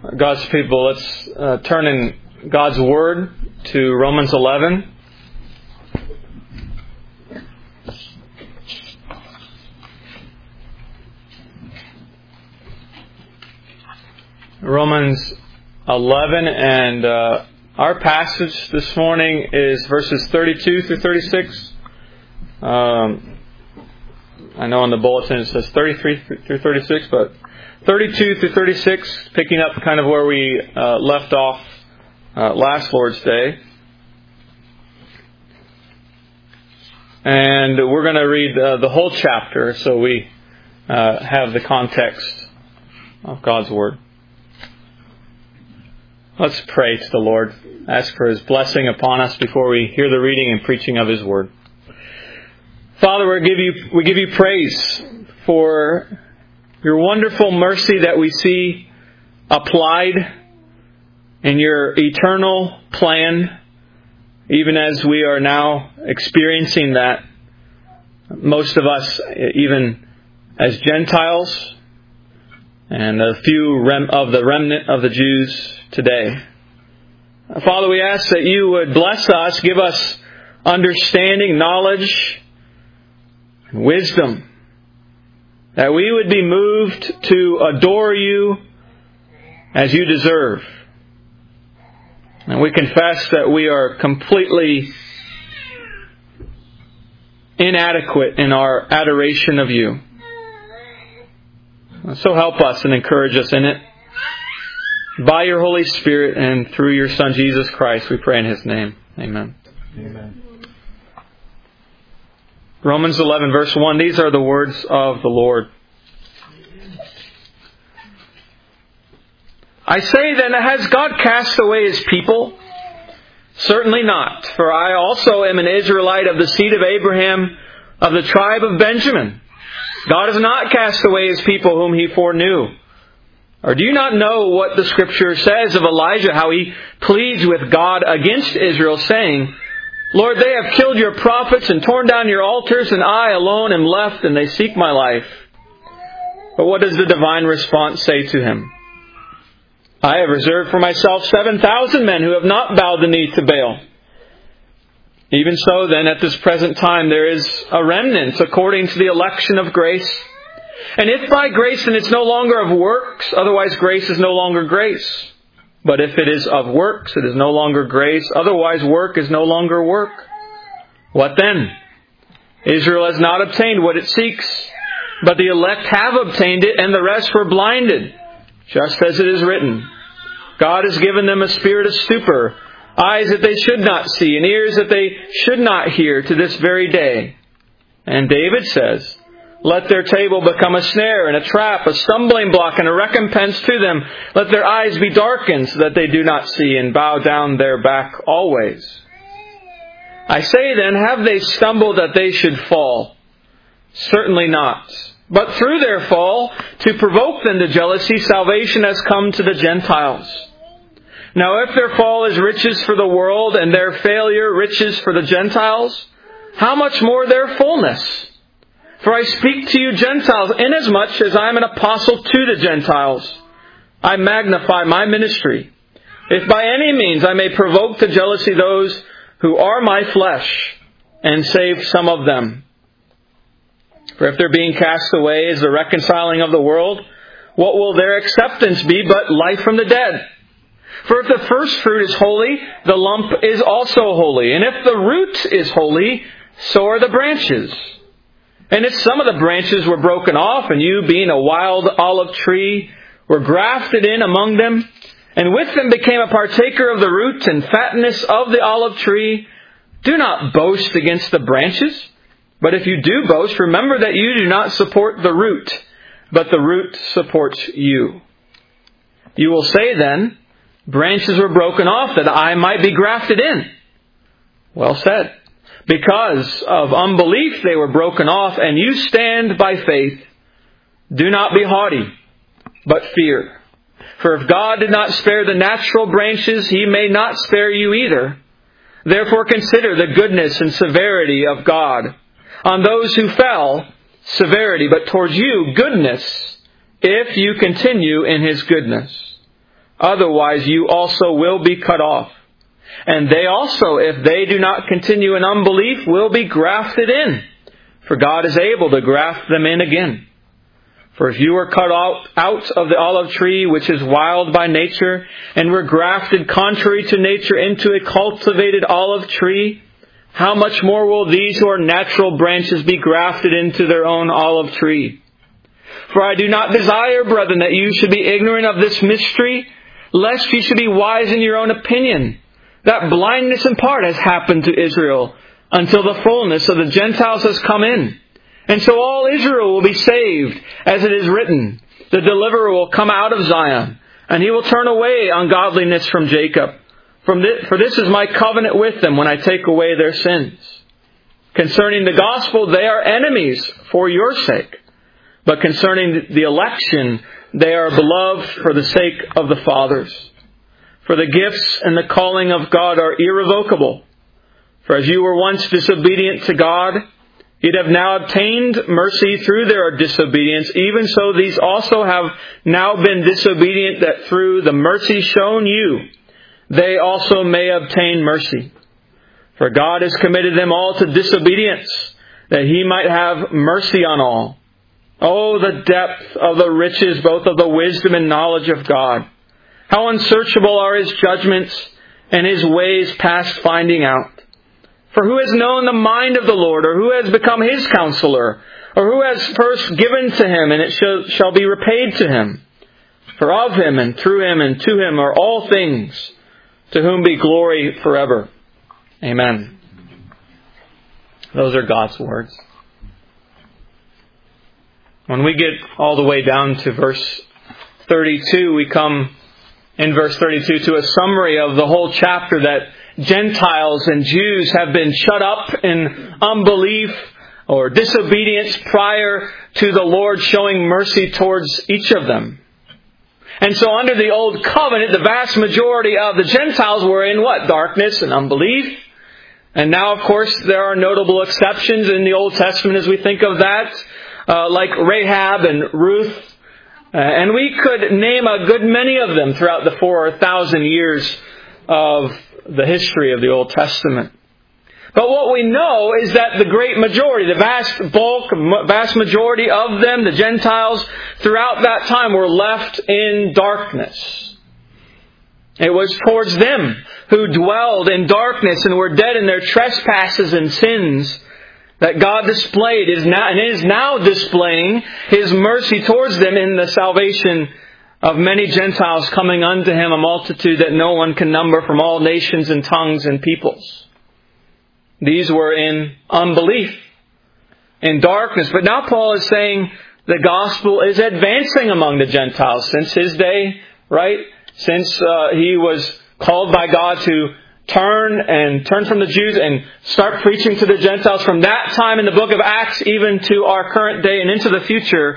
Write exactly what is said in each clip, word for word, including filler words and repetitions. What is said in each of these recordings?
God's people, let's uh, turn in God's Word to Romans eleven. Romans eleven, and uh, our passage this morning is verses thirty-two through thirty-six. Um, I know on the bulletin it says thirty-three through thirty-six, but thirty-two through thirty-six, picking up kind of where we uh, left off uh, last Lord's Day. And we're going to read uh, the whole chapter so we uh, have the context of God's Word. Let's pray to the Lord. Ask for His blessing upon us before we hear the reading and preaching of His Word. Father, we give you, we give you praise for your wonderful mercy that we see applied in your eternal plan, even as we are now experiencing that. Most of us, even as Gentiles, and a few rem- of the remnant of the Jews today. Father, we ask that you would bless us, give us understanding, knowledge, and wisdom, that we would be moved to adore you as you deserve. And we confess that we are completely inadequate in our adoration of you. So help us and encourage us in it. By your Holy Spirit and through your Son Jesus Christ, we pray in His name. Amen. Amen. Romans eleven, verse one. These are the words of the Lord. I say then, has God cast away His people? Certainly not. For I also am an Israelite of the seed of Abraham, of the tribe of Benjamin. God has not cast away His people whom He foreknew. Or do you not know what the Scripture says of Elijah, how he pleads with God against Israel, saying, Lord, they have killed your prophets and torn down your altars, and I alone am left, and they seek my life. But what does the divine response say to him? I have reserved for myself seven thousand men who have not bowed the knee to Baal. Even so, then, at this present time, there is a remnant according to the election of grace. And if by grace, then it's no longer of works, otherwise grace is no longer grace. But if it is of works, it is no longer grace, otherwise work is no longer work. What then? Israel has not obtained what it seeks, but the elect have obtained it, and the rest were blinded. Just as it is written, God has given them a spirit of stupor, eyes that they should not see, and ears that they should not hear to this very day. And David says, let their table become a snare and a trap, a stumbling block and a recompense to them. Let their eyes be darkened so that they do not see, and bow down their back always. I say then, have they stumbled that they should fall? Certainly not. But through their fall, to provoke them to jealousy, salvation has come to the Gentiles. Now if their fall is riches for the world, and their failure riches for the Gentiles, how much more their fullness? For I speak to you Gentiles, inasmuch as I am an apostle to the Gentiles. I magnify my ministry, if by any means I may provoke to jealousy those who are my flesh, and save some of them. For if their being cast away is the reconciling of the world, what will their acceptance be but life from the dead? For if the first fruit is holy, the lump is also holy. And if the root is holy, so are the branches. And if some of the branches were broken off, and you, being a wild olive tree, were grafted in among them, and with them became a partaker of the root and fatness of the olive tree, do not boast against the branches. But if you do boast, remember that you do not support the root, but the root supports you. You will say then, branches were broken off that I might be grafted in. Well said. Because of unbelief they were broken off, and you stand by faith. Do not be haughty, but fear. For if God did not spare the natural branches, He may not spare you either. Therefore consider the goodness and severity of God. On those who fell, severity, but towards you, goodness, if you continue in His goodness. Otherwise you also will be cut off. And they also, if they do not continue in unbelief, will be grafted in. For God is able to graft them in again. For if you were cut out, out of the olive tree, which is wild by nature, and were grafted contrary to nature into a cultivated olive tree, how much more will these who are natural branches be grafted into their own olive tree? For I do not desire, brethren, that you should be ignorant of this mystery, lest you should be wise in your own opinion, that blindness in part has happened to Israel, until the fullness of the Gentiles has come in. And so all Israel will be saved, as it is written, the deliverer will come out of Zion, and he will turn away ungodliness from Jacob. From this, for this is my covenant with them when I take away their sins. Concerning the gospel, they are enemies for your sake. But concerning the election, they are beloved for the sake of the fathers. For the gifts and the calling of God are irrevocable. For as you were once disobedient to God, you'd have now obtained mercy through their disobedience. Even so, these also have now been disobedient, that through the mercy shown you, they also may obtain mercy. For God has committed them all to disobedience, that He might have mercy on all. Oh, the depth of the riches, both of the wisdom and knowledge of God. How unsearchable are His judgments, and His ways past finding out. For who has known the mind of the Lord, or who has become His counselor, or who has first given to Him, and it shall, shall be repaid to Him? For of Him, and through Him, and to Him are all things, to whom be glory forever. Amen. Those are God's words. When we get all the way down to verse thirty-two, we come in verse thirty-two to a summary of the whole chapter, that Gentiles and Jews have been shut up in unbelief or disobedience prior to the Lord showing mercy towards each of them. And so under the Old Covenant, the vast majority of the Gentiles were in what? Darkness and unbelief. And now, of course, there are notable exceptions in the Old Testament as we think of that, uh, like Rahab and Ruth. Uh, and we could name a good many of them throughout the four thousand years of the history of the Old Testament. But what we know is that the great majority, the vast bulk, vast majority of them, the Gentiles, throughout that time were left in darkness. It was towards them who dwelled in darkness and were dead in their trespasses and sins that God displayed is now, and is now displaying His mercy towards them in the salvation of many Gentiles coming unto Him, a multitude that no one can number, from all nations and tongues and peoples. These were in unbelief, in darkness. But now Paul is saying the gospel is advancing among the Gentiles since his day, right? Since uh, he was called by God to turn and turn from the Jews and start preaching to the Gentiles. From that time in the book of Acts, even to our current day and into the future,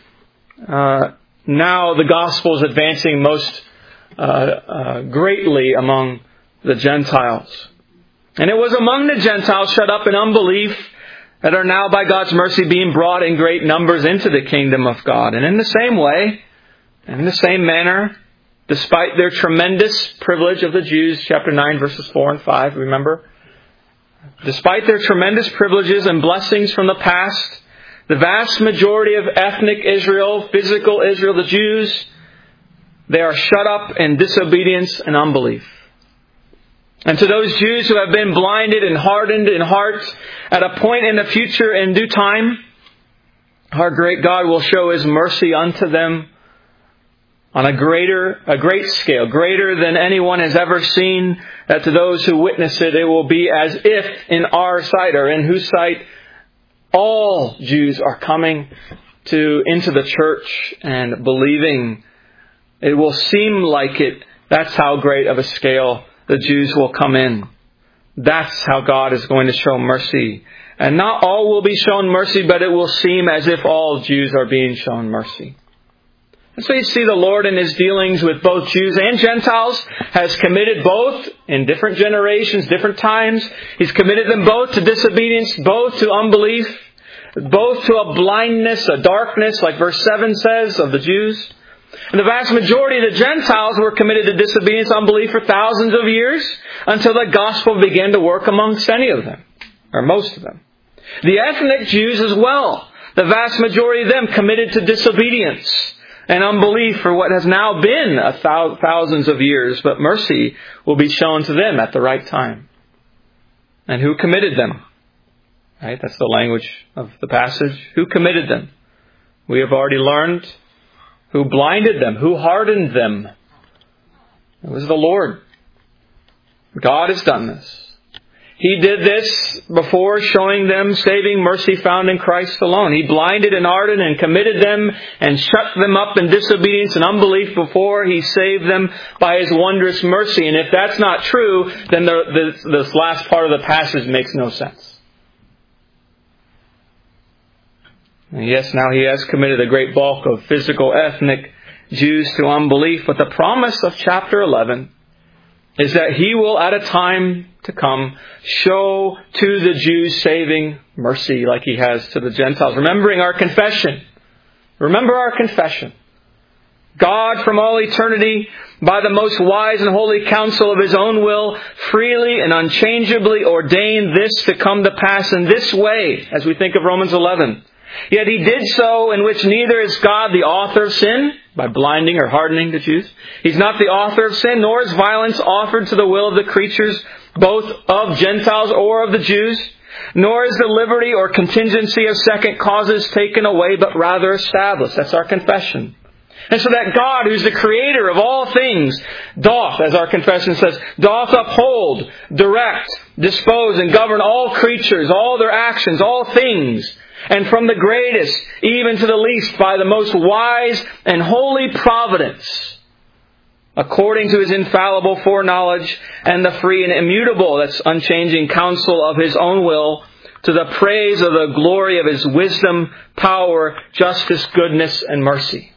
uh, now the gospel is advancing most uh, uh, greatly among the Gentiles. And it was among the Gentiles shut up in unbelief that are now by God's mercy being brought in great numbers into the kingdom of God. And in the same way, and in the same manner, despite their tremendous privilege of the Jews, chapter nine, verses four and five, remember? Despite their tremendous privileges and blessings from the past, the vast majority of ethnic Israel, physical Israel, the Jews, they are shut up in disobedience and unbelief. And to those Jews who have been blinded and hardened in heart, at a point in the future, in due time, our great God will show His mercy unto them on a greater, a great scale, greater than anyone has ever seen. That to those who witness it, it will be as if in our sight, or in whose sight, all Jews are coming to into the church and believing. It will seem like it. That's how great of a scale the Jews will come in. That's how God is going to show mercy. And not all will be shown mercy, but it will seem as if all Jews are being shown mercy. And so you see the Lord in His dealings with both Jews and Gentiles has committed both in different generations, different times. He's committed them both to disobedience, both to unbelief, both to a blindness, a darkness, like verse seven says, of the Jews. And the vast majority of the Gentiles were committed to disobedience, unbelief for thousands of years until the gospel began to work amongst any of them, or most of them. The ethnic Jews as well, the vast majority of them committed to disobedience and unbelief for what has now been a thou- thousands of years, but mercy will be shown to them at the right time. And who committed them? Right? That's the language of the passage. Who committed them? We have already learned. Who blinded them? Who hardened them? It was the Lord. God has done this. He did this before showing them saving mercy found in Christ alone. He blinded and hardened and committed them and shut them up in disobedience and unbelief before He saved them by His wondrous mercy. And if that's not true, then the, the, this last part of the passage makes no sense. And yes, now He has committed a great bulk of physical ethnic Jews to unbelief, but the promise of chapter eleven is that He will, at a time to come, show to the Jews saving mercy like He has to the Gentiles. Remembering our confession. Remember our confession. God from all eternity, by the most wise and holy counsel of His own will, freely and unchangeably ordained this to come to pass in this way, as we think of Romans eleven. Yet He did so in which neither is God the author of sin, by blinding or hardening the Jews. He's not the author of sin, nor is violence offered to the will of the creatures, both of Gentiles or of the Jews. Nor is the liberty or contingency of second causes taken away, but rather established. That's our confession. And so that God, who's the creator of all things, doth, as our confession says, doth uphold, direct, dispose, and govern all creatures, all their actions, all things, and from the greatest even to the least by the most wise and holy providence, according to His infallible foreknowledge and the free and immutable, that's unchanging counsel of His own will, to the praise of the glory of His wisdom, power, justice, goodness, and mercy.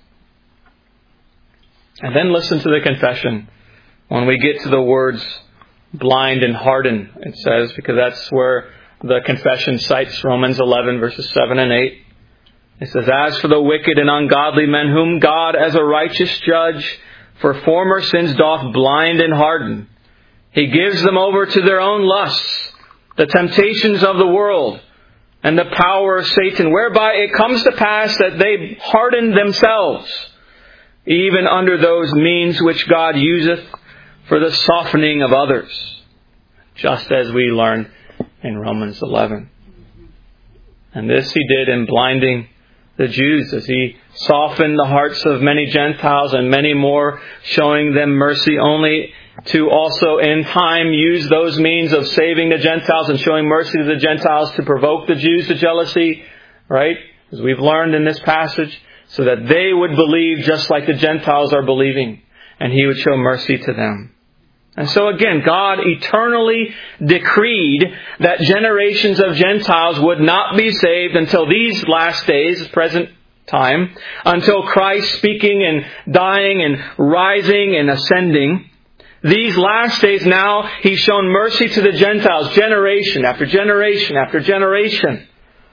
And then listen to the confession when we get to the words blind and harden, it says, because that's where the confession cites Romans eleven, verses seven and eight. It says, as for the wicked and ungodly men, whom God as a righteous judge for former sins doth blind and harden, He gives them over to their own lusts, the temptations of the world, and the power of Satan, whereby it comes to pass that they harden themselves, even under those means which God useth for the softening of others, just as we learned in Romans eleven. And this He did in blinding the Jews as He softened the hearts of many Gentiles and many more, showing them mercy, only to also in time use those means of saving the Gentiles and showing mercy to the Gentiles to provoke the Jews to jealousy, right? As we've learned in this passage, so that they would believe just like the Gentiles are believing, and He would show mercy to them. And so again, God eternally decreed that generations of Gentiles would not be saved until these last days, present time, until Christ speaking and dying and rising and ascending. These last days now, He's shown mercy to the Gentiles, generation after generation after generation.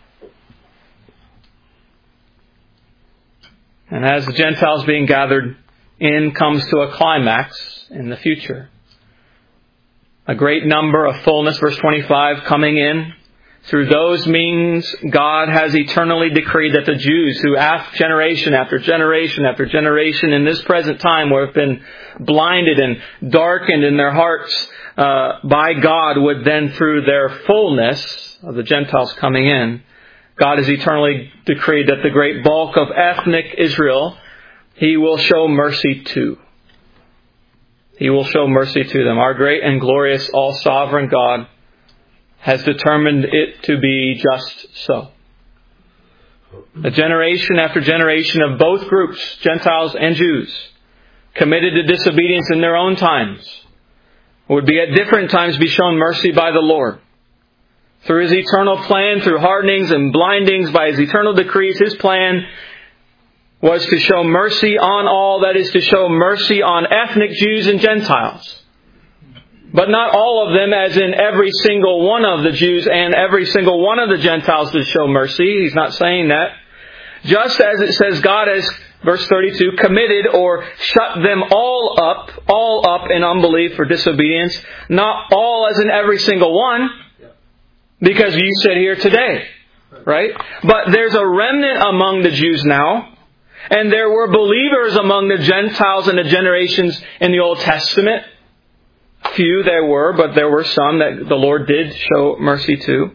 And as the Gentiles being gathered in comes to a climax in the future, a great number of fullness, verse twenty-five, coming in. Through those means, God has eternally decreed that the Jews who after generation after generation after generation in this present time would have been blinded and darkened in their hearts uh, by God would then, through their fullness of the Gentiles coming in, God has eternally decreed that the great bulk of ethnic Israel He will show mercy to. He will show mercy to them. Our great and glorious all-sovereign God has determined it to be just so. A generation after generation of both groups, Gentiles and Jews, committed to disobedience in their own times, would be at different times be shown mercy by the Lord. Through His eternal plan, through hardenings and blindings, by His eternal decrees, His plan was to show mercy on all, that is to show mercy on ethnic Jews and Gentiles. But not all of them, as in every single one of the Jews and every single one of the Gentiles to show mercy. He's not saying that. Just as it says God has verse thirty-two, committed or shut them all up, all up in unbelief or disobedience. Not all as in every single one, because you sit here today, right? But there's a remnant among the Jews now, and there were believers among the Gentiles in the generations in the Old Testament. Few there were, but there were some that the Lord did show mercy to.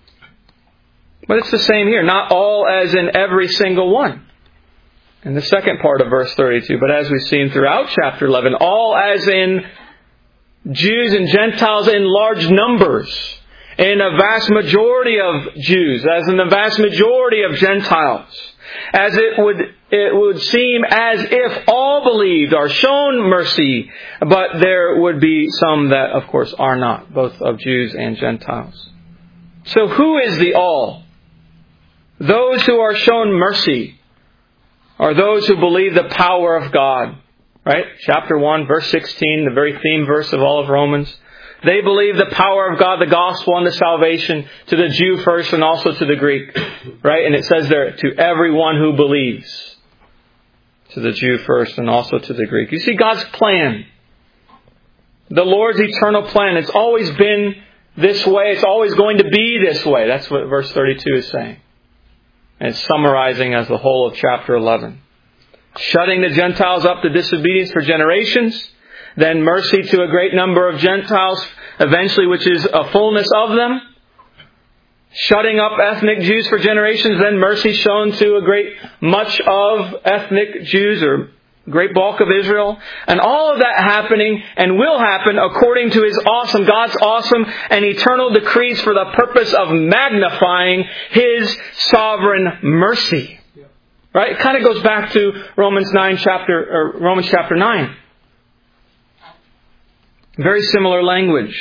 But it's the same here. Not all as in every single one. In the second part of verse thirty-two. But as we've seen throughout chapter eleven, all as in Jews and Gentiles in large numbers. In a vast majority of Jews. As in the vast majority of Gentiles. As it would it would seem as if all believed, are shown mercy. But there would be some that, of course, are not. Both of Jews and Gentiles. So who is the all? Those who are shown mercy are those who believe the power of God. Right? Chapter one, verse sixteen, the very theme verse of all of Romans. They believe the power of God, the gospel, and the salvation to the Jew first and also to the Greek. Right? And it says there, to everyone who believes. To the Jew first and also to the Greek. You see God's plan. The Lord's eternal plan. It's always been this way. It's always going to be this way. That's what verse thirty-two is saying. And it's summarizing as the whole of chapter eleven. Shutting the Gentiles up to disobedience for generations. Then mercy to a great number of Gentiles, eventually, which is a fullness of them. Shutting up ethnic Jews for generations. Then mercy shown to a great much of ethnic Jews, or great bulk of Israel. And all of that happening and will happen according to His awesome, God's awesome and eternal decrees for the purpose of magnifying His sovereign mercy. Right? It kind of goes back to Romans nine chapter, or Romans chapter nine. Very similar language.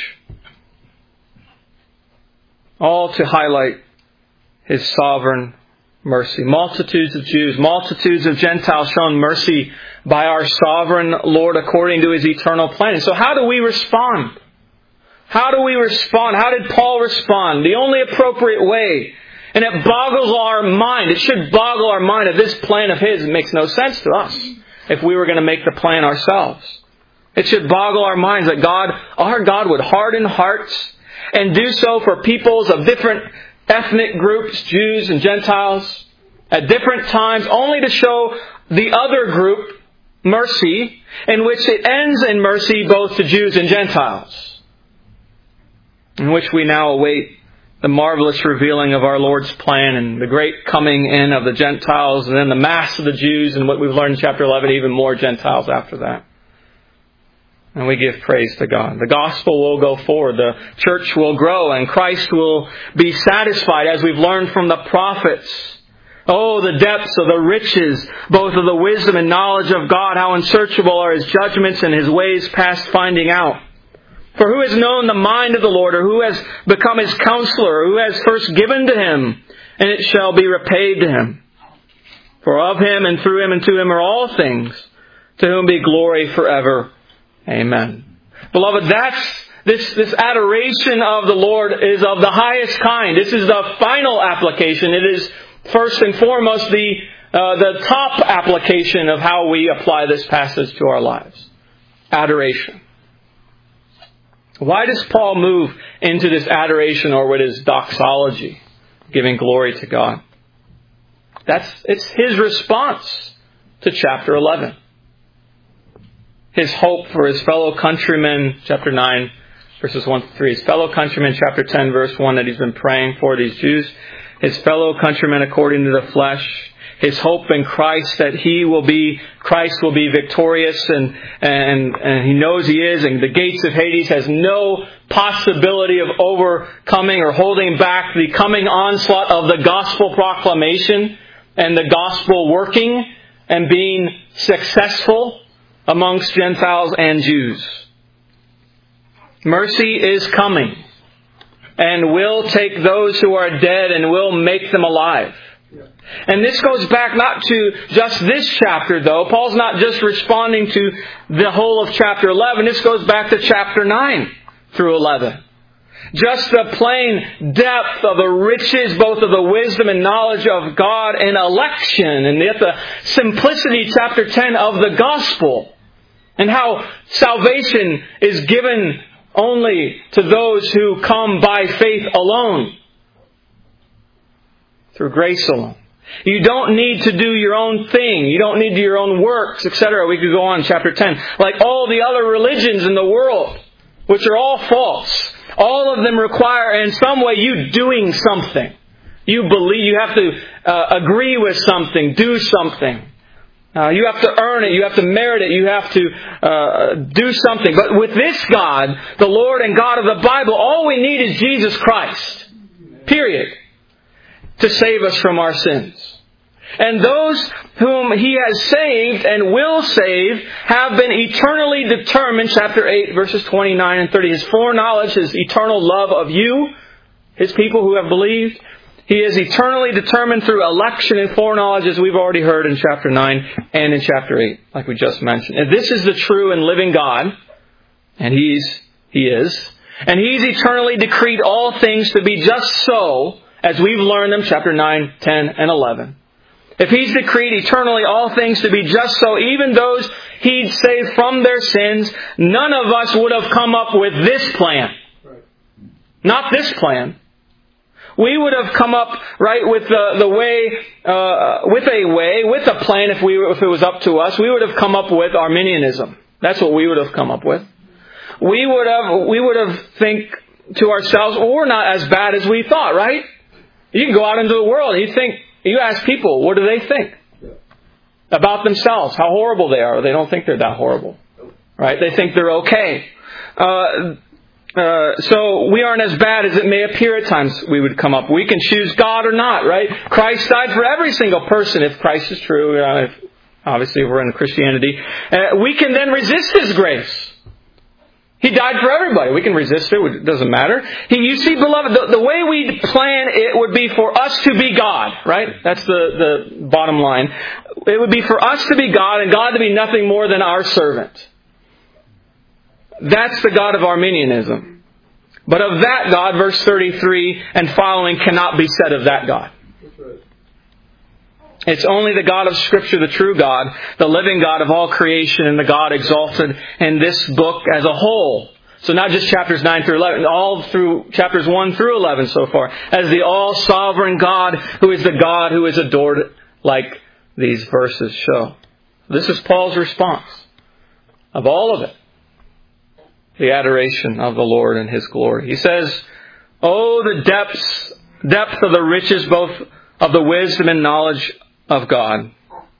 All to highlight His sovereign mercy. Multitudes of Jews, multitudes of Gentiles shown mercy by our sovereign Lord according to His eternal plan. And so how do we respond? How do we respond? How did Paul respond? The only appropriate way. And it boggles our mind. It should boggle our mind that this plan of His makes no sense to us if we were going to make the plan ourselves. It should boggle our minds that God, our God would harden hearts and do so for peoples of different ethnic groups, Jews and Gentiles, at different times, only to show the other group mercy, in which it ends in mercy both to Jews and Gentiles, in which we now await the marvelous revealing of our Lord's plan and the great coming in of the Gentiles and then the mass of the Jews and what we've learned in chapter eleven, even more Gentiles after that. And we give praise to God. The gospel will go forward. The church will grow and Christ will be satisfied as we've learned from the prophets. Oh, the depths of the riches, both of the wisdom and knowledge of God. How unsearchable are His judgments and His ways past finding out. For who has known the mind of the Lord, or who has become His counselor, or who has first given to Him, and it shall be repaid to Him. For of Him and through Him and to Him are all things, to whom be glory forever. Amen. Beloved, that's this, this adoration of the Lord is of the highest kind. This is the final application. It is first and foremost the uh, the top application of how we apply this passage to our lives. Adoration. Why does Paul move into this adoration, or what is doxology, giving glory to God? That's it's his response to chapter eleven. His hope for his fellow countrymen, chapter nine, verses one to three. His fellow countrymen, chapter ten, verse one, that he's been praying for these Jews. His fellow countrymen according to the flesh. His hope in Christ, that he will be, Christ will be victorious, and, and, and he knows he is, and the gates of Hades has no possibility of overcoming or holding back the coming onslaught of the gospel proclamation and the gospel working and being successful amongst Gentiles and Jews. Mercy is coming and will take those who are dead and will make them alive. And this goes back not to just this chapter, though. Paul's not just responding to the whole of chapter eleven. This goes back to chapter nine through eleven. just the plain depth of the riches, both of the wisdom and knowledge of God and election, and yet the simplicity, chapter ten, of the gospel, and how salvation is given only to those who come by faith alone, through grace alone. You don't need to do your own thing. You don't need to do your own works, et cetera. We could go on, chapter ten. Like all the other religions in the world, which are all false. All of them require, in some way, you doing something. You believe, you have to uh, agree with something, do something. Uh, you have to earn it. You have to merit it. You have to uh, do something. But with this God, the Lord and God of the Bible, all we need is Jesus Christ. Period. To save us from our sins. And those whom He has saved and will save have been eternally determined, chapter eight, verses twenty-nine and thirty. His foreknowledge, His eternal love of you, His people who have believed. He is eternally determined through election and foreknowledge, as we've already heard in chapter nine and in chapter eight, like we just mentioned. And this is the true and living God, and He's He is. And He's eternally decreed all things to be just so, as we've learned them, chapter nine, ten, and eleven. If He's decreed eternally all things to be just so, even those He'd save from their sins, none of us would have come up with this plan. Right. Not this plan. We would have come up, right, with the, the way, uh, with a way, with a plan, if we if it was up to us, we would have come up with Arminianism. That's what we would have come up with. We would have, we would have think to ourselves, well, we're not as bad as we thought, right? You can go out into the world and you think, you ask people, what do they think about themselves? How horrible they are. They don't think they're that horrible. Right? They think they're okay. Uh, uh, so we aren't as bad as it may appear at times we would come up. We can choose God or not, right? Christ died for every single person, if Christ is true. Uh, if, obviously, if we're in Christianity. Uh, we can then resist His grace. He died for everybody. We can resist it. It doesn't matter. He, you see, beloved, the, the way we plan it would be for us to be God, right? That's the, the bottom line. It would be for us to be God and God to be nothing more than our servant. That's the God of Arminianism. But of that God, verse thirty-three and following cannot be said of that God. It's only the God of Scripture, the true God, the living God of all creation, and the God exalted in this book as a whole. So not just chapters nine through eleven, all through chapters one through eleven so far, as the all-sovereign God who is the God who is adored, like these verses show. This is Paul's response of all of it. The adoration of the Lord and His glory. He says, "Oh, the depths, depth of the riches, both of the wisdom and knowledge of God."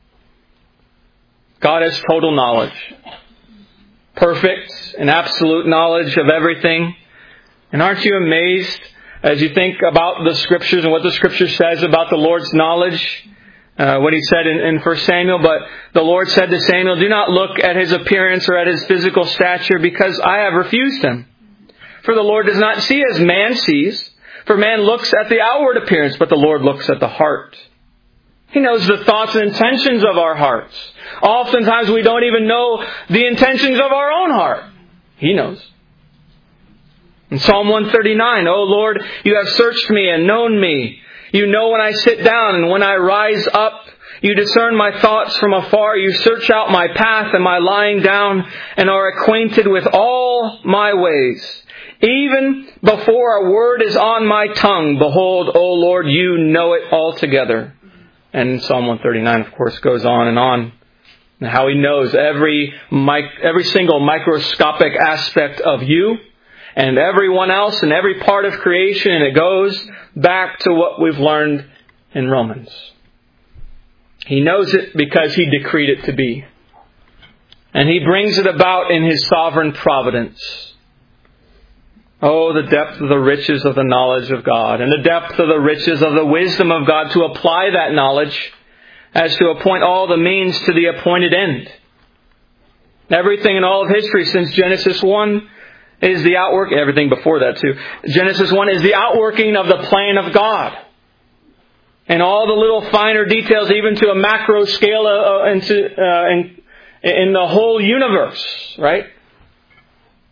God has total knowledge. Perfect and absolute knowledge of everything. And aren't you amazed as you think about the Scriptures and what the Scripture says about the Lord's knowledge? Uh, what He said in, in First Samuel, but the Lord said to Samuel, "Do not look at his appearance or at his physical stature, because I have refused him. For the Lord does not see as man sees. For man looks at the outward appearance, but the Lord looks at the heart." He knows the thoughts and intentions of our hearts. Oftentimes we don't even know the intentions of our own heart. He knows. In Psalm one thirty-nine, "O Lord, you have searched me and known me. You know when I sit down and when I rise up. You discern my thoughts from afar. You search out my path and my lying down, and are acquainted with all my ways. Even before a word is on my tongue, behold, O Lord, you know it altogether." And Psalm one thirty-nine, of course, goes on and on. And how He knows every every single microscopic aspect of you and everyone else and every part of creation. And it goes back to what we've learned in Romans. He knows it because He decreed it to be. And He brings it about in His sovereign providence. Oh, the depth of the riches of the knowledge of God, and the depth of the riches of the wisdom of God to apply that knowledge as to appoint all the means to the appointed end. Everything in all of history since Genesis one is the outwork, everything before that too. Genesis one is the outworking of the plan of God. And all the little finer details, even to a macro scale uh, into, uh, in, in the whole universe, right?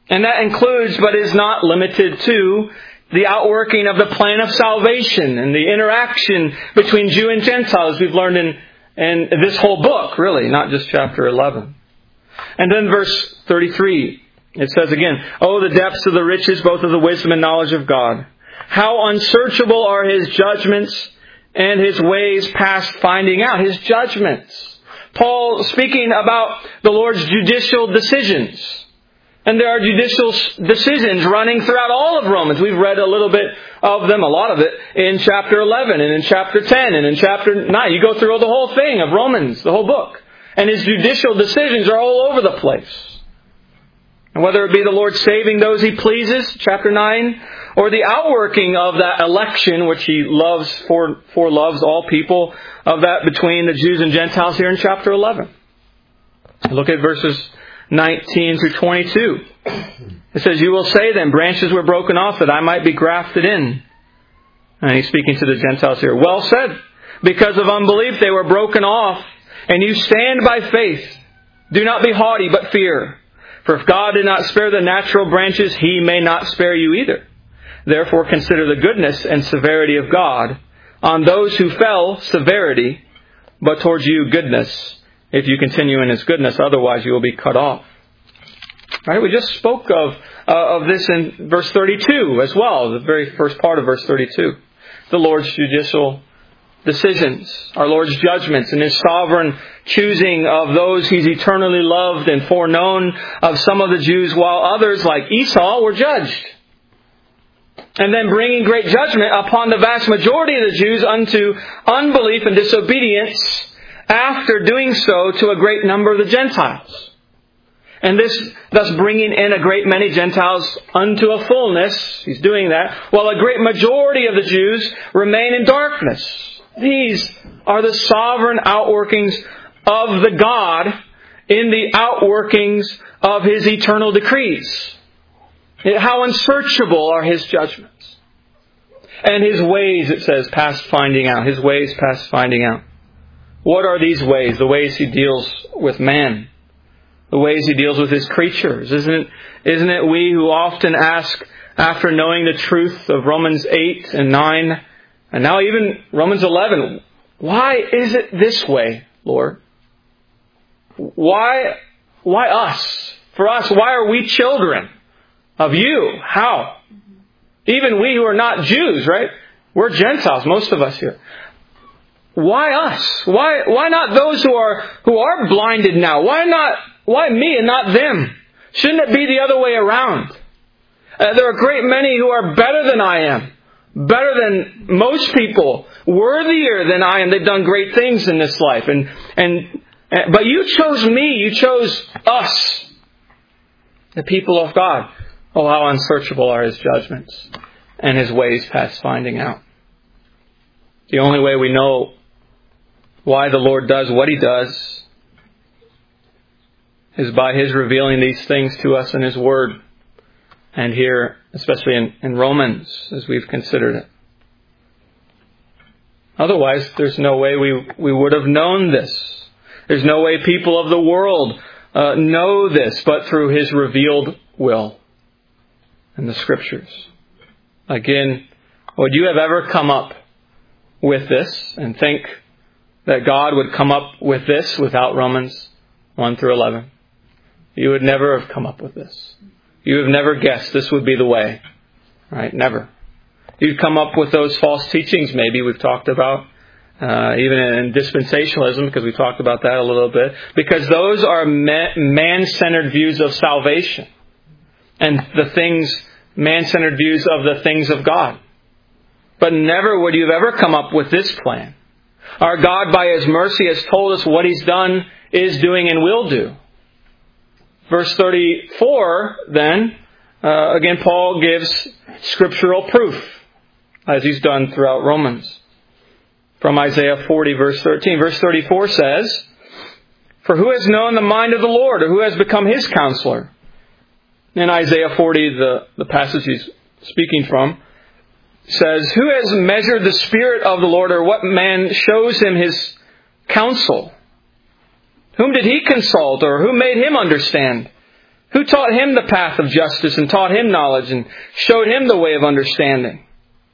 And that includes, but is not limited to, the outworking of the plan of salvation and the interaction between Jew and Gentile, as we've learned in, in this whole book, really, not just chapter eleven. And then verse thirty-three, it says again, "Oh, the depths of the riches, both of the wisdom and knowledge of God. How unsearchable are His judgments and His ways past finding out." His judgments. Paul speaking about the Lord's judicial decisions. And there are judicial decisions running throughout all of Romans. We've read a little bit of them, a lot of it, in chapter eleven and in chapter ten and in chapter nine. You go through the whole thing of Romans, the whole book. And His judicial decisions are all over the place. And whether it be the Lord saving those He pleases, chapter nine, or the outworking of that election, which He loves, for, for loves all people, of that between the Jews and Gentiles here in chapter eleven. Look at verses nineteen through twenty-two. It says, "You will say then, branches were broken off that I might be grafted in." And He's speaking to the Gentiles here. "Well said. Because of unbelief they were broken off, and you stand by faith. Do not be haughty, but fear. For if God did not spare the natural branches, He may not spare you either. Therefore consider the goodness and severity of God. On those who fell, severity, but towards you goodness, if you continue in His goodness, otherwise you will be cut off." Right? We just spoke of uh, of this in verse thirty-two as well, the very first part of verse thirty-two. The Lord's judicial decisions, our Lord's judgments, and His sovereign choosing of those He's eternally loved and foreknown of some of the Jews, while others, like Esau, were judged. And then bringing great judgment upon the vast majority of the Jews unto unbelief and disobedience, after doing so to a great number of the Gentiles. And this, thus bringing in a great many Gentiles unto a fullness, He's doing that, while a great majority of the Jews remain in darkness. These are the sovereign outworkings of the God in the outworkings of His eternal decrees. How unsearchable are His judgments. And His ways, it says, past finding out. His ways past finding out. What are these ways? The ways He deals with man. The ways He deals with His creatures. Isn't it, isn't it we who often ask, after knowing the truth of Romans eight and nine, and now even Romans eleven, why is it this way, Lord? Why, why us? For us, why are we children of You? How? Even we who are not Jews, right? We're Gentiles, most of us here. Why us? Why why not those who are who are blinded now? Why not why me and not them? Shouldn't it be the other way around? Uh, there are a great many who are better than I am, better than most people, worthier than I am. They've done great things in this life, and and but You chose me. You chose us, the people of God. Oh, how unsearchable are His judgments and His ways past finding out. The only way we know why the Lord does what He does is by His revealing these things to us in His Word. And here, especially in, in Romans, as we've considered it. Otherwise, there's no way we, we would have known this. There's no way people of the world uh, know this, but through His revealed will in the Scriptures. Again, would you have ever come up with this and think that God would come up with this without Romans one through eleven? You would never have come up with this. You have never guessed this would be the way. Right? Never. You'd come up with those false teachings maybe we've talked about, uh, even in dispensationalism, because we talked about that a little bit, because those are man-centered views of salvation and the things, man-centered views of the things of God. But never would you have ever come up with this plan. Our God, by His mercy, has told us what He's done, is doing, and will do. Verse thirty-four, then, uh, again, Paul gives scriptural proof, as he's done throughout Romans. From Isaiah forty, verse thirteen. Verse thirty-four says, "For who has known the mind of the Lord, or who has become His counselor?" In Isaiah forty, the, the passage he's speaking from, says, "Who has measured the Spirit of the Lord, or what man shows Him His counsel? Whom did He consult, or who made Him understand? Who taught him the path of justice and taught him knowledge and showed him the way of understanding?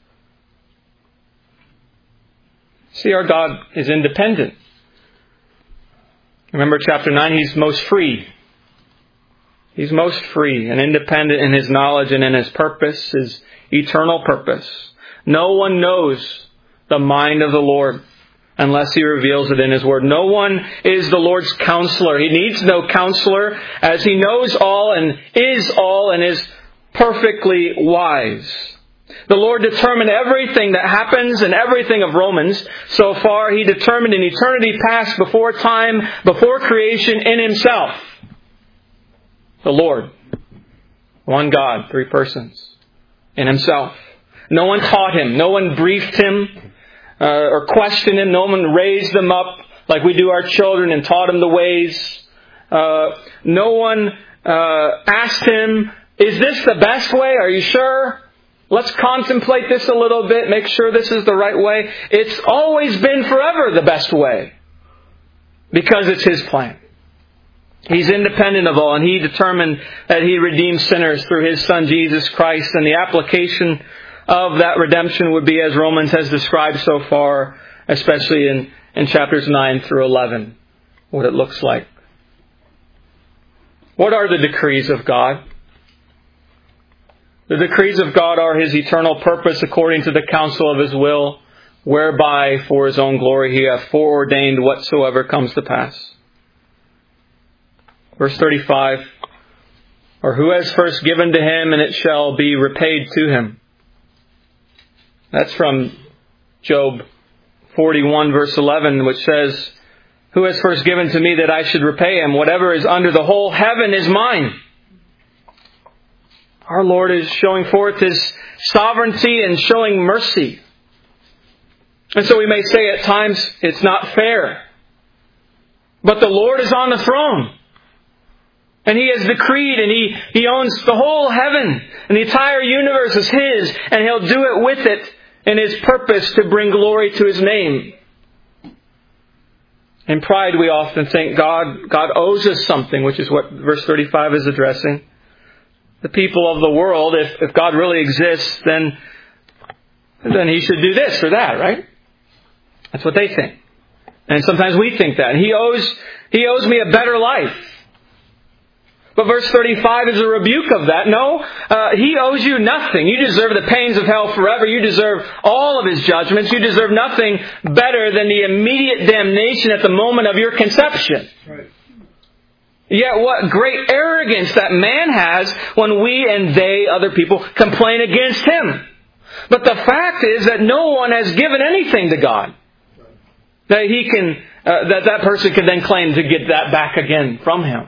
See, our God is independent. Remember chapter nine, He's most free. He's most free and independent in His knowledge and in His purpose, His eternal purpose. No one knows the mind of the Lord unless He reveals it in His Word. No one is the Lord's counselor. He needs no counselor, as He knows all and is all and is perfectly wise. The Lord determined everything that happens and everything of Romans so far. He determined in eternity past, before time, before creation, in Himself. The Lord. One God, three persons. In Himself. No one taught Him. No one briefed Him uh, or questioned Him. No one raised Him up like we do our children and taught Him the ways. Uh, no one uh, asked Him, is this the best way? Are you sure? Let's contemplate this a little bit. Make sure this is the right way. It's always been forever the best way. Because it's His plan. He's independent of all, and He determined that He redeems sinners through His Son Jesus Christ. And the application of that redemption would be as Romans has described so far, especially in, in chapters nine through eleven, what it looks like. What are the decrees of God? The decrees of God are His eternal purpose according to the counsel of His will, whereby for His own glory He hath foreordained whatsoever comes to pass. Verse thirty-five, or who has first given to him, and it shall be repaid to him. That's from Job forty-one, verse eleven, which says, who has first given to me that I should repay him? Whatever is under the whole heaven is mine. Our Lord is showing forth His sovereignty and showing mercy. And so we may say at times it's not fair. But the Lord is on the throne. And He has decreed, and He, He owns the whole heaven. And the entire universe is His. And He'll do it with it in His purpose to bring glory to His name. In pride we often think God, God owes us something, which is what verse thirty-five is addressing. The people of the world, if, if God really exists, then, then He should do this or that, right? That's what they think. And sometimes we think that. He owes, He owes me a better life. But verse thirty-five is a rebuke of that. No, uh, He owes you nothing. You deserve the pains of hell forever. You deserve all of His judgments. You deserve nothing better than the immediate damnation at the moment of your conception. Right. Yet what great arrogance that man has when we and they, other people, complain against Him. But the fact is that no one has given anything to God. That he can, uh, that that person can then claim to get that back again from Him.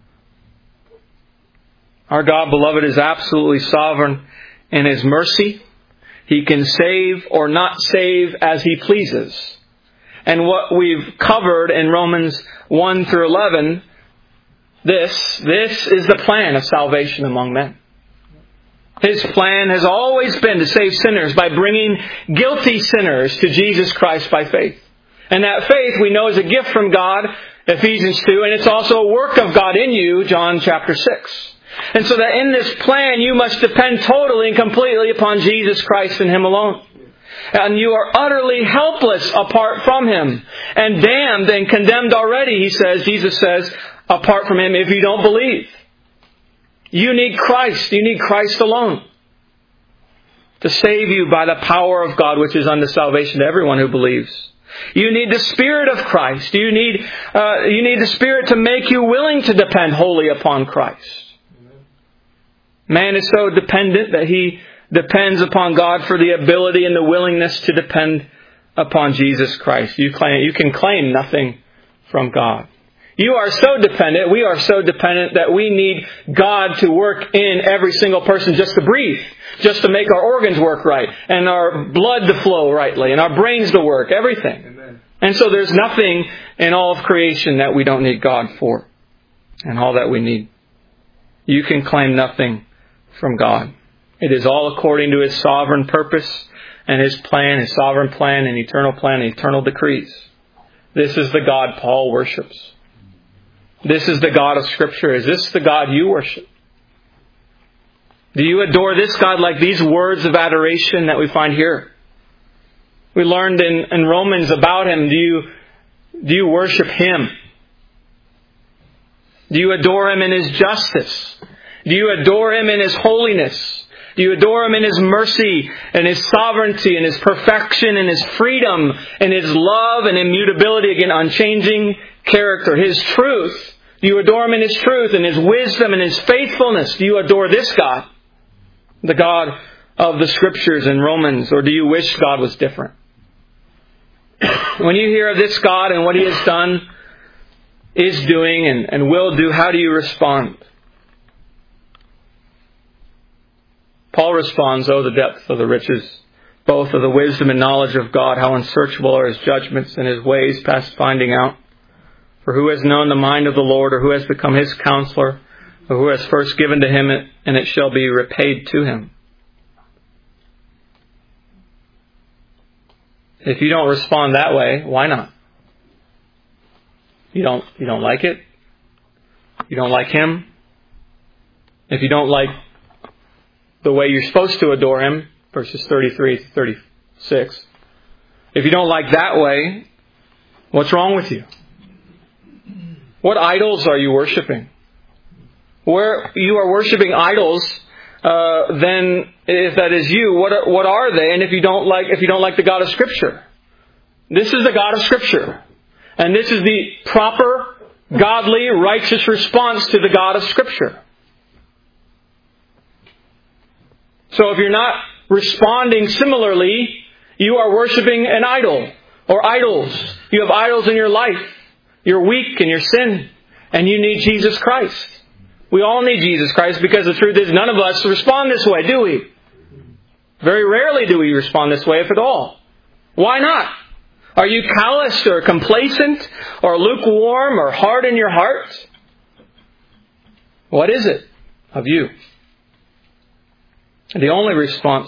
Our God, beloved, is absolutely sovereign in His mercy. He can save or not save as He pleases. And what we've covered in Romans one through eleven, this, this is the plan of salvation among men. His plan has always been to save sinners by bringing guilty sinners to Jesus Christ by faith. And that faith we know is a gift from God, Ephesians two, and it's also a work of God in you, John chapter six. And so that in this plan you must depend totally and completely upon Jesus Christ and Him alone. And you are utterly helpless apart from Him. And damned and condemned already, He says, Jesus says, apart from Him if you don't believe. You need Christ. You need Christ alone to save you by the power of God, which is unto salvation to everyone who believes. You need the Spirit of Christ. You need, uh, you need the Spirit to make you willing to depend wholly upon Christ. Man is so dependent that he depends upon God for the ability and the willingness to depend upon Jesus Christ. You claim, you can claim nothing from God. You are so dependent, we are so dependent that we need God to work in every single person just to breathe, just to make our organs work right, and our blood to flow rightly, and our brains to work, everything. Amen. And so there's nothing in all of creation that we don't need God for, and all that we need. You can claim nothing from God. It is all according to His sovereign purpose and His plan, His sovereign plan and eternal plan and eternal decrees. This is the God Paul worships. This is the God of Scripture. Is this the God you worship? Do you adore this God like these words of adoration that we find here? We learned in, in Romans about Him. Do you, do you worship Him? Do you adore Him in His justice? Do you adore Him in His holiness? Do you adore Him in His mercy and His sovereignty and His perfection and His freedom and His love and immutability, again, unchanging character, His truth? Do you adore Him in His truth and His wisdom and His faithfulness? Do you adore this God, the God of the Scriptures in Romans, or do you wish God was different? When you hear of this God and what He has done, is doing, and, and will do, how do you respond? Paul responds, "Oh, the depth of the riches, both of the wisdom and knowledge of God, how unsearchable are His judgments and His ways past finding out. For who has known the mind of the Lord, or who has become His counselor, or who has first given to Him, and it shall be repaid to Him?" If you don't respond that way, why not? You don't, you don't like it? You don't like Him? If you don't like the way you're supposed to adore Him, verses thirty-three to thirty-six, if you don't like that way, what's wrong with you? What idols are you worshiping? Where you are worshiping idols, uh, then if that is you, what are, what are they? And if you don't like, if you don't like the God of Scripture, this is the God of Scripture, and this is the proper, godly, righteous response to the God of Scripture. So if you're not responding similarly, you are worshiping an idol or idols. You have idols in your life. You're weak in your sin, and you need Jesus Christ. We all need Jesus Christ, because the truth is none of us respond this way, do we? Very rarely do we respond this way, if at all. Why not? Are you calloused or complacent or lukewarm or hard in your heart? What is it of you? The only response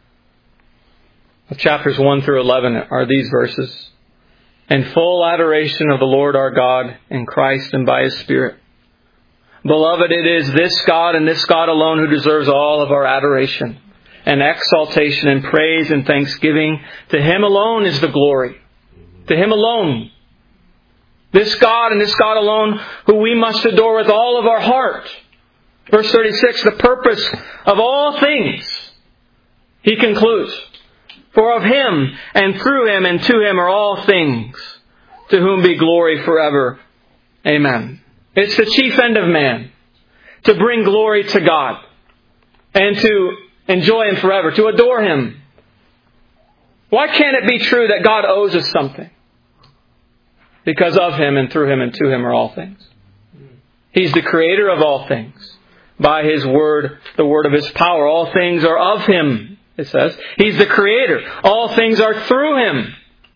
of chapters one through eleven are these verses. "In full adoration of the Lord our God in Christ and by His Spirit. Beloved, it is this God and this God alone who deserves all of our adoration and exaltation and praise and thanksgiving. To Him alone is the glory." To Him alone. This God and this God alone who we must adore with all of our heart. Verse thirty-six, "The purpose of all things," he concludes, "for of Him and through Him and to Him are all things, to whom be glory forever. Amen." It's the chief end of man, to bring glory to God and to enjoy Him forever, to adore Him. Why can't it be true that God owes us something? Because of Him and through Him and to Him are all things. He's the creator of all things. By His word, the word of His power, all things are of Him, it says. He's the creator. All things are through Him.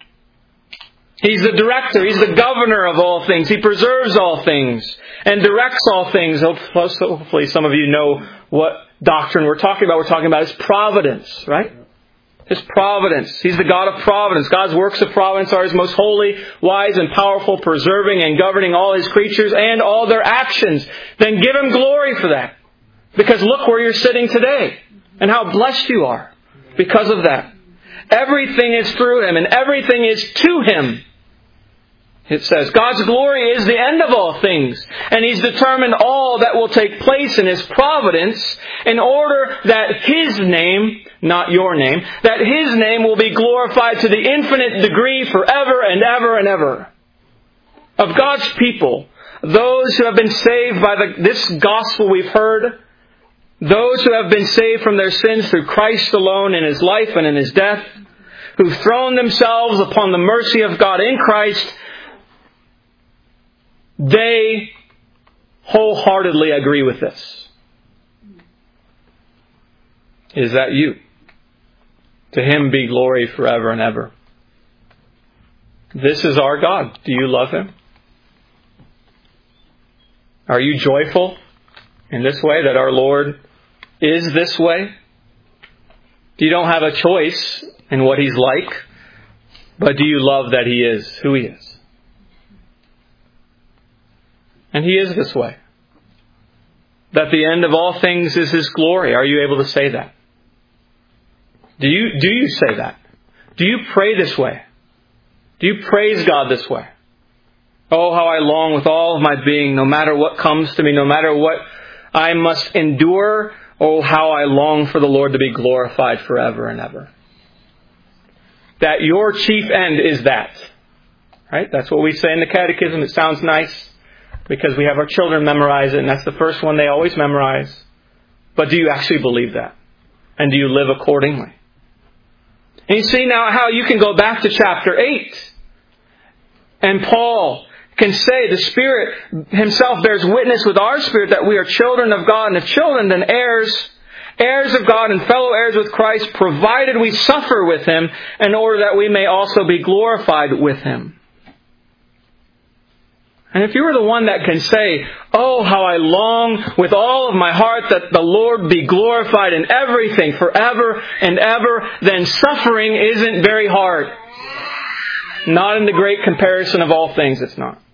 He's the director. He's the governor of all things. He preserves all things and directs all things. Hopefully some of you know what doctrine we're talking about. We're talking about His providence, right? His providence. He's the God of providence. God's works of providence are His most holy, wise, and powerful, preserving and governing all His creatures and all their actions. Then give Him glory for that. Because look where you're sitting today and how blessed you are because of that. Everything is through Him and everything is to Him. It says, God's glory is the end of all things, and He's determined all that will take place in His providence in order that His name, not your name, that His name will be glorified to the infinite degree forever and ever and ever. Of God's people, those who have been saved by the, this gospel we've heard, those who have been saved from their sins through Christ alone in His life and in His death, who've thrown themselves upon the mercy of God in Christ, they wholeheartedly agree with this. Is that you? To Him be glory forever and ever. This is our God. Do you love Him? Are you joyful in this way that our Lord is this way? You don't have a choice in what He's like, but do you love that He is who He is? And He is this way. That the end of all things is His glory. Are you able to say that? Do you, do you say that? Do you pray this way? Do you praise God this way? Oh, how I long with all of my being, no matter what comes to me, no matter what I must endure. Oh, how I long for the Lord to be glorified forever and ever. That your chief end is that. Right? That's what we say in the Catechism. It sounds nice because we have our children memorize it, and that's the first one they always memorize. But do you actually believe that? And do you live accordingly? And you see now how you can go back to chapter eight. And Paul can say the Spirit Himself bears witness with our spirit that we are children of God, and if children, then heirs, heirs of God and fellow heirs with Christ, provided we suffer with Him, in order that we may also be glorified with Him. And if you were the one that can say, oh, how I long with all of my heart that the Lord be glorified in everything forever and ever, then suffering isn't very hard. Not in the great comparison of all things, it's not.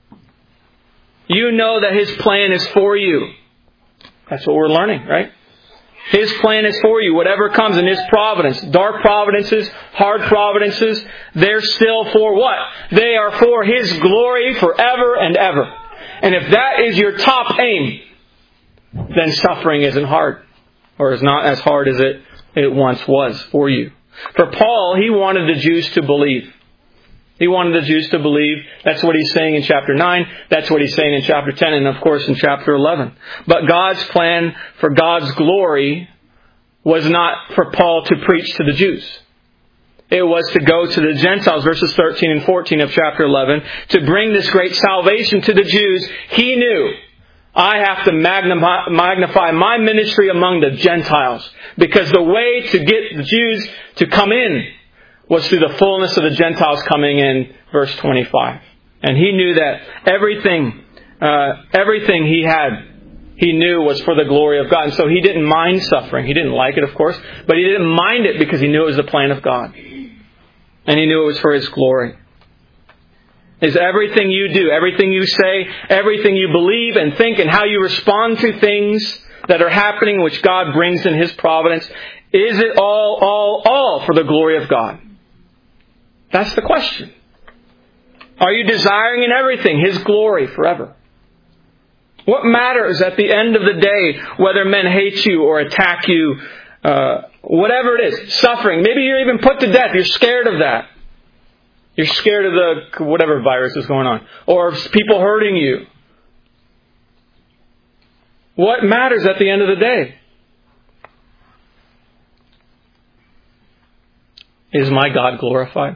You know that His plan is for you. That's what we're learning, right? His plan is for you. Whatever comes in His providence, dark providences, hard providences, they're still for what? They are for His glory forever and ever. And if that is your top aim, then suffering isn't hard. Or is not as hard as it, it once was for you. For Paul, he wanted the Jews to believe. He wanted the Jews to believe. That's what he's saying in chapter nine. That's what he's saying in chapter ten. And of course in chapter eleven. But God's plan for God's glory was not for Paul to preach to the Jews. It was to go to the Gentiles, verses thirteen and fourteen of chapter eleven, to bring this great salvation to the Jews. He knew, I have to magnify, magnify my ministry among the Gentiles. Because the way to get the Jews to come in was through the fullness of the Gentiles coming in, verse twenty-five. And he knew that everything, uh, everything he had, he knew was for the glory of God. And so he didn't mind suffering. He didn't like it, of course, but he didn't mind it because he knew it was the plan of God. And he knew it was for His glory. Is everything you do, everything you say, everything you believe and think, and how you respond to things that are happening, which God brings in His providence, is it all, all, all for the glory of God? That's the question. Are you desiring in everything His glory forever? What matters at the end of the day, whether men hate you or attack you, uh, whatever it is, suffering. Maybe you're even put to death. You're scared of that. You're scared of the whatever virus is going on. Or people hurting you. What matters at the end of the day? Is my God glorified?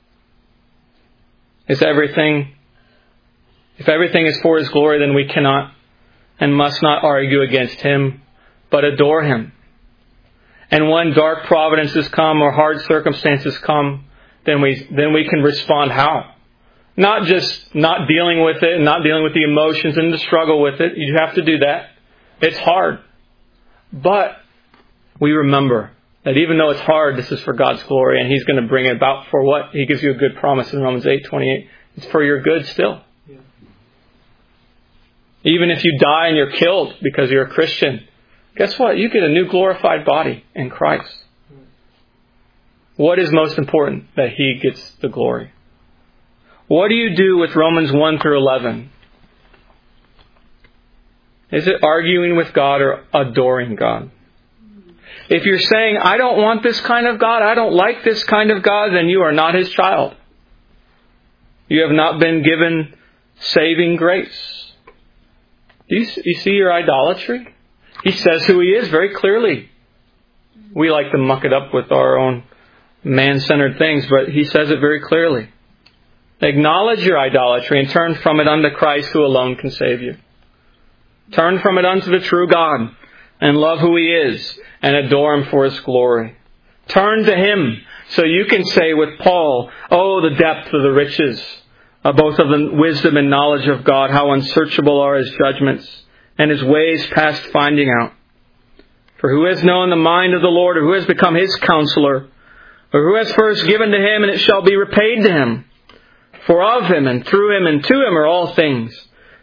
Is everything, if everything is for His glory, then we cannot and must not argue against Him, but adore Him. And when dark providences come or hard circumstances come, then we then we can respond how? Not just not dealing with it and not dealing with the emotions and the struggle with it. You have to do that. It's hard. But we remember that even though it's hard, this is for God's glory, and He's going to bring it about for what? He gives you a good promise in Romans eight twenty-eight. It's for your good still. Yeah. Even if you die and you're killed because you're a Christian, guess what? You get a new glorified body in Christ. What is most important? That He gets the glory. What do you do with Romans one through eleven? Is it arguing with God or adoring God? If you're saying, I don't want this kind of God, I don't like this kind of God, then you are not His child. You have not been given saving grace. Do you, you see your idolatry? He says who He is very clearly. We like to muck it up with our own man-centered things, but He says it very clearly. Acknowledge your idolatry and turn from it unto Christ, who alone can save you. Turn from it unto the true God and love who He is and adore Him for His glory. Turn to Him so you can say with Paul, oh, the depth of the riches, uh, both of the wisdom and knowledge of God, how unsearchable are His judgments and His ways past finding out. For who has known the mind of the Lord, or who has become His counselor, or who has first given to Him, and it shall be repaid to him? For of Him and through Him and to Him are all things.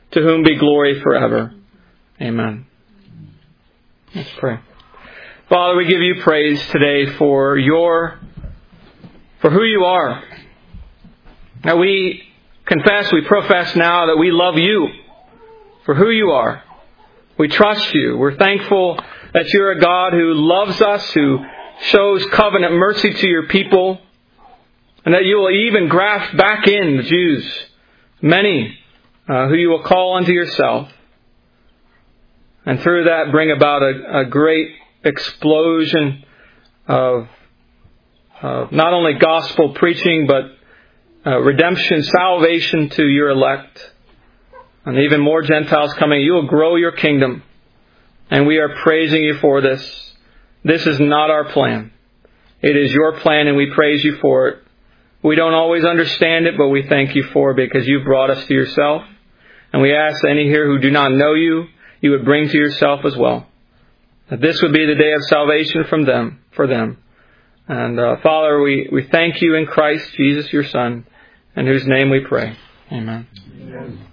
to whom be glory forever. Amen. Let's pray. Father, we give you praise today for your, for who you are. Now we confess, we profess now that we love you for who you are. We trust you. We're thankful that you're a God who loves us, who shows covenant mercy to your people, and that you will even graft back in the Jews, many uh, who you will call unto yourself, and through that bring about a, a great explosion of uh, not only gospel preaching, but uh, redemption, salvation to your elect, and even more Gentiles coming. You will grow your kingdom, and we are praising you for this. This is not our plan. It is your plan, and we praise you for it. We don't always understand it, but we thank you for it because you've brought us to yourself. And we ask any here who do not know you, you would bring to yourself as well. That this would be the day of salvation from them, for them. And uh, Father, we, we thank you in Christ Jesus, your Son, in whose name we pray. Amen. Amen.